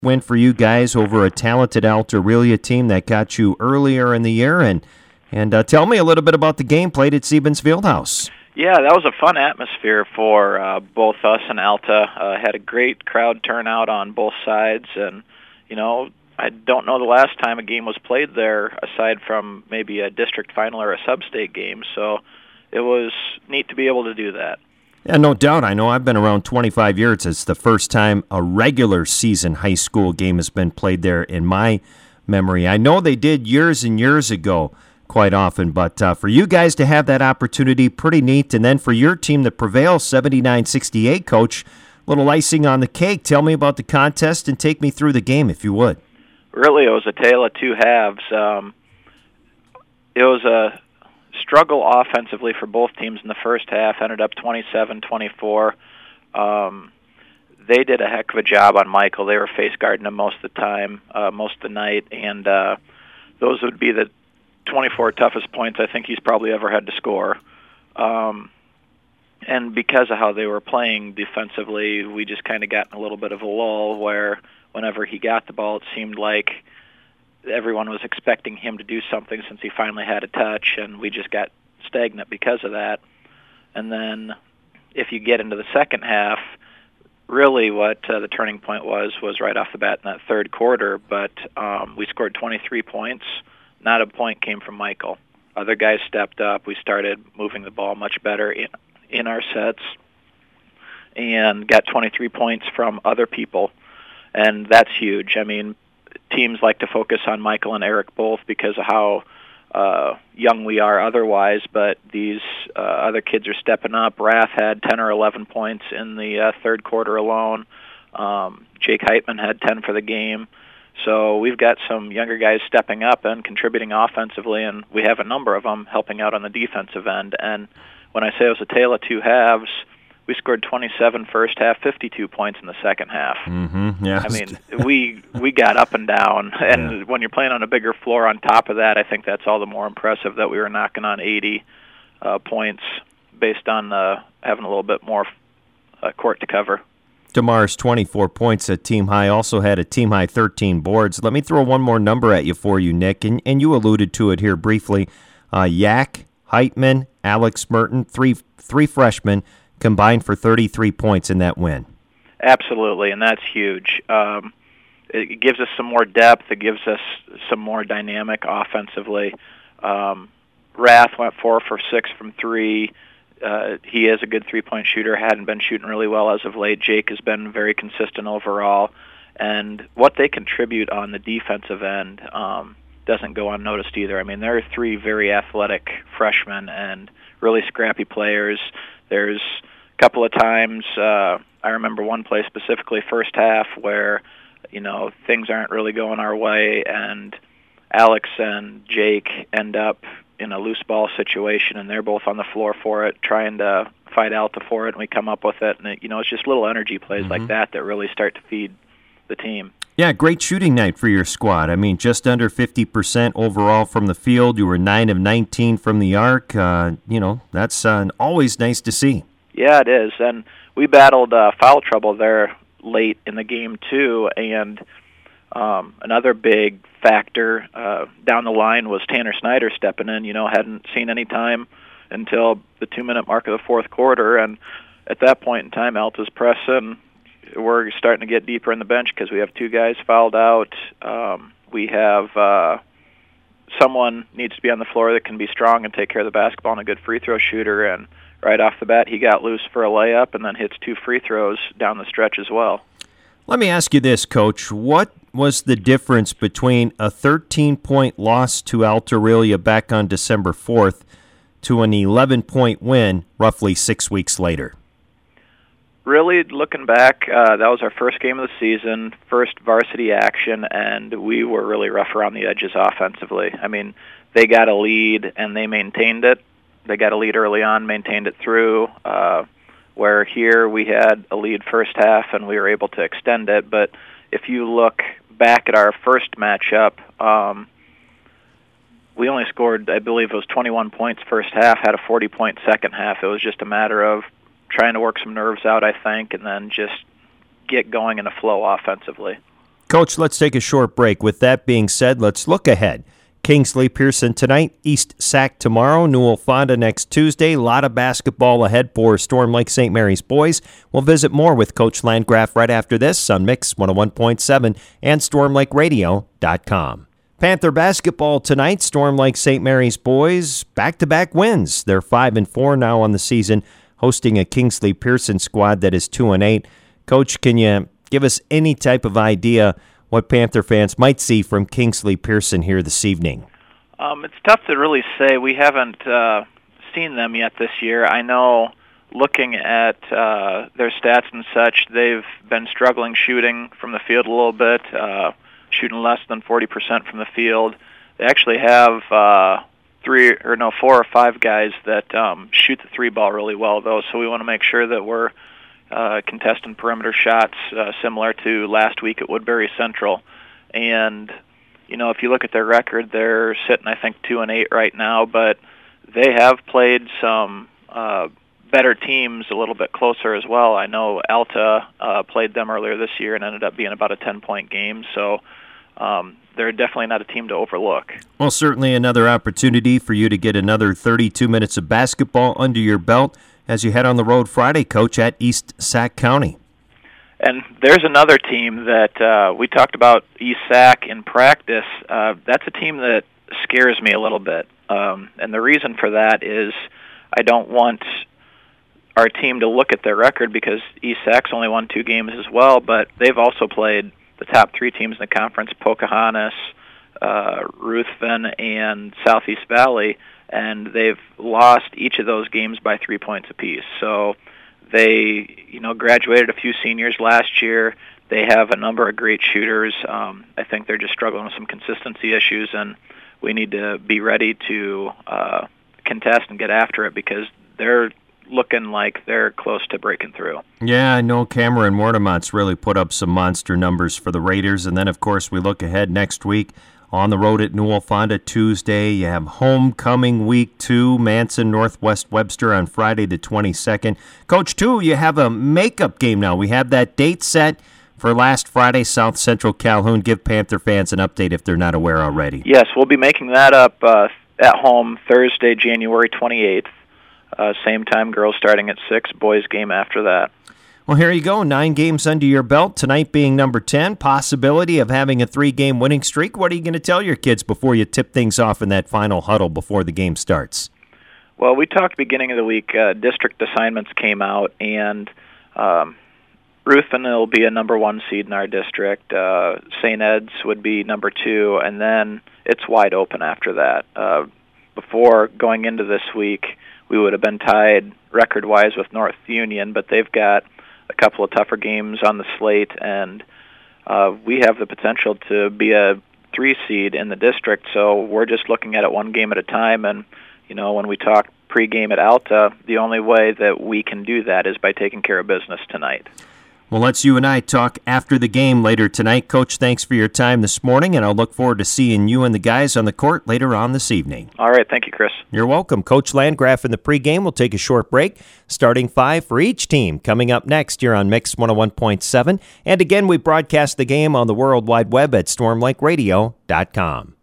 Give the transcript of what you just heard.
win for you guys over a talented Alta Aurelia team that got you earlier in the year. And tell me a little bit about the game played at Siebens Fieldhouse. Yeah, that was a fun atmosphere for both us and Alta. Had a great crowd turnout on both sides, and I don't know the last time a game was played there aside from maybe a district final or a sub-state game. So it was neat to be able to do that. Yeah, no doubt. I know I've been around 25 years. It's the first time a regular season high school game has been played there in my memory. I know they did years and years ago quite often, but for you guys to have that opportunity, pretty neat. And then for your team that prevails, 79-68, Coach, little icing on the cake. Tell me about the contest and take me through the game, if you would. Really, it was a tale of two halves. It was a struggle offensively for both teams in the first half, ended up 27-24. They did a heck of a job on Michael. They were face guarding him most of the time, most of the night, and those would be the 24 toughest points I think he's probably ever had to score. And because of how they were playing defensively, we just kind of got in a little bit of a lull where whenever he got the ball, it seemed like everyone was expecting him to do something since he finally had a touch, and we just got stagnant because of that. And then if you get into the second half, really what the turning point was right off the bat in that third quarter, but we scored 23 points. Not a point came from Michael. Other guys stepped up. We started moving the ball much better in our sets and got 23 points from other people, and that's huge. I mean, teams like to focus on Michael and Eric both because of how young we are otherwise, but these other kids are stepping up. Rath had 10 or 11 points in the third quarter alone. Jake Heitman had 10 for the game. So we've got some younger guys stepping up and contributing offensively, and we have a number of them helping out on the defensive end. And when I say it was a tale of two halves, we scored 27 first half, 52 points in the second half. Mm-hmm. Yeah. I mean, we got up and down, and when you're playing on a bigger floor on top of that, I think that's all the more impressive that we were knocking on 80 points based on having a little bit more court to cover. DeMar's 24 points at team high, also had a team high 13 boards. Let me throw one more number at you for you, Nick, and you alluded to it here briefly. Yak, Heitman, Alex Merton, three freshmen combined for 33 points in that win. Absolutely, and that's huge. It gives us some more depth. It gives us some more dynamic offensively. Rath went 4 for 6 from 3. He is a good three-point shooter, hadn't been shooting really well as of late. Jake has been very consistent overall. And what they contribute on the defensive end doesn't go unnoticed either. I mean, there are 3 very athletic freshmen and really scrappy players. There's a couple of times, I remember one play specifically first half where, things aren't really going our way, and Alex and Jake end up in a loose ball situation, and they're both on the floor for it, trying to fight Alta for it, and we come up with it. And, it's just little energy plays like that really start to feed the team. Yeah, great shooting night for your squad. I mean, just under 50% overall from the field. You were 9 of 19 from the arc. That's always nice to see. Yeah, it is. And we battled foul trouble there late in the game, too, and another big factor down the line was Tanner Snyder stepping in. Hadn't seen any time until the 2-minute mark of the fourth quarter, and at that point in time, Alta's pressing. We're starting to get deeper in the bench because we have 2 guys fouled out. We have someone needs to be on the floor that can be strong and take care of the basketball and a good free throw shooter, and right off the bat, he got loose for a layup and then hits 2 free throws down the stretch as well. Let me ask you this, Coach. What was the difference between a 13-point loss to Alta Aurelia back on December 4th to an 11-point win roughly 6 weeks later? Really, looking back, that was our first game of the season, first varsity action, and we were really rough around the edges offensively. I mean, they got a lead, and they maintained it. They got a lead early on, maintained it through, where here we had a lead first half, and we were able to extend it. But if you look back at our first matchup, we only scored, I believe it was 21 points first half, had a 40-point second half. It was just a matter of trying to work some nerves out, I think, and then just get going in a flow offensively. Coach, let's take a short break. With that being said, let's look ahead. Kingsley Pearson tonight, East Sac tomorrow, Newell Fonda next Tuesday. A lot of basketball ahead for Storm Lake St. Mary's boys. We'll visit more with Coach Landgraf right after this on Mix 101.7 and StormLakeRadio.com. Panther basketball tonight, Storm Lake St. Mary's boys, back-to-back wins. They're 5-4 now on the season, hosting a Kingsley Pearson squad that is 2-8. Coach, can you give us any type of idea what Panther fans might see from Kingsley Pearson here this evening? It's tough to really say. We haven't seen them yet this year. I know looking at their stats and such, they've been struggling shooting from the field a little bit, shooting less than 40% from the field. They actually have 4 or 5 guys that shoot the three ball really well, though, so we want to make sure that we're contesting perimeter shots similar to last week at Woodbury Central. And, if you look at their record, they're sitting, I think, 2-8 right now, but they have played some better teams a little bit closer as well. I know Alta played them earlier this year and ended up being about a 10-point game, so they're definitely not a team to overlook. Well, certainly another opportunity for you to get another 32 minutes of basketball under your belt as you head on the road Friday, Coach, at East Sac County. And there's another team that we talked about, East Sac, in practice. That's a team that scares me a little bit. And the reason for that is I don't want our team to look at their record because East Sac's only won 2 games as well, but they've also played the top 3 teams in the conference, Pocahontas, Ruthven, and Southeast Valley, and they've lost each of those games by 3 points apiece. So they, graduated a few seniors last year. They have a number of great shooters. I think they're just struggling with some consistency issues, and we need to be ready to contest and get after it because they're looking like they're close to breaking through. Yeah, I know Cameron Mortimont's really put up some monster numbers for the Raiders, and then, of course, we look ahead next week. On the road at Newell Fonda Tuesday. You have homecoming week 2, Manson, Northwest Webster on Friday the 22nd. Coach, too, you have a makeup game now. We have that date set for last Friday, South Central Calhoun. Give Panther fans an update if they're not aware already. Yes, we'll be making that up at home Thursday, January 28th. Same time, girls starting at 6, boys game after that. Well, here you go, 9 games under your belt, tonight being number 10, possibility of having a 3-game winning streak. What are you going to tell your kids before you tip things off in that final huddle before the game starts? Well, we talked beginning of the week, district assignments came out, and Ruthven will be a number 1 seed in our district. St. Ed's would be number 2, and then it's wide open after that. Before going into this week, we would have been tied record-wise with North Union, but they've got a couple of tougher games on the slate, and we have the potential to be a 3 seed in the district, so we're just looking at it 1 game at a time. And when we talk pregame at Alta, the only way that we can do that is by taking care of business tonight. Well, let's you and I talk after the game later tonight. Coach, thanks for your time this morning, and I'll look forward to seeing you and the guys on the court later on this evening. All right. Thank you, Chris. You're welcome. Coach Landgraf in the pregame. We'll take a short break, starting 5 for each team. Coming up next here on Mix 101.7. And again, we broadcast the game on the World Wide Web at StormLakeRadio.com.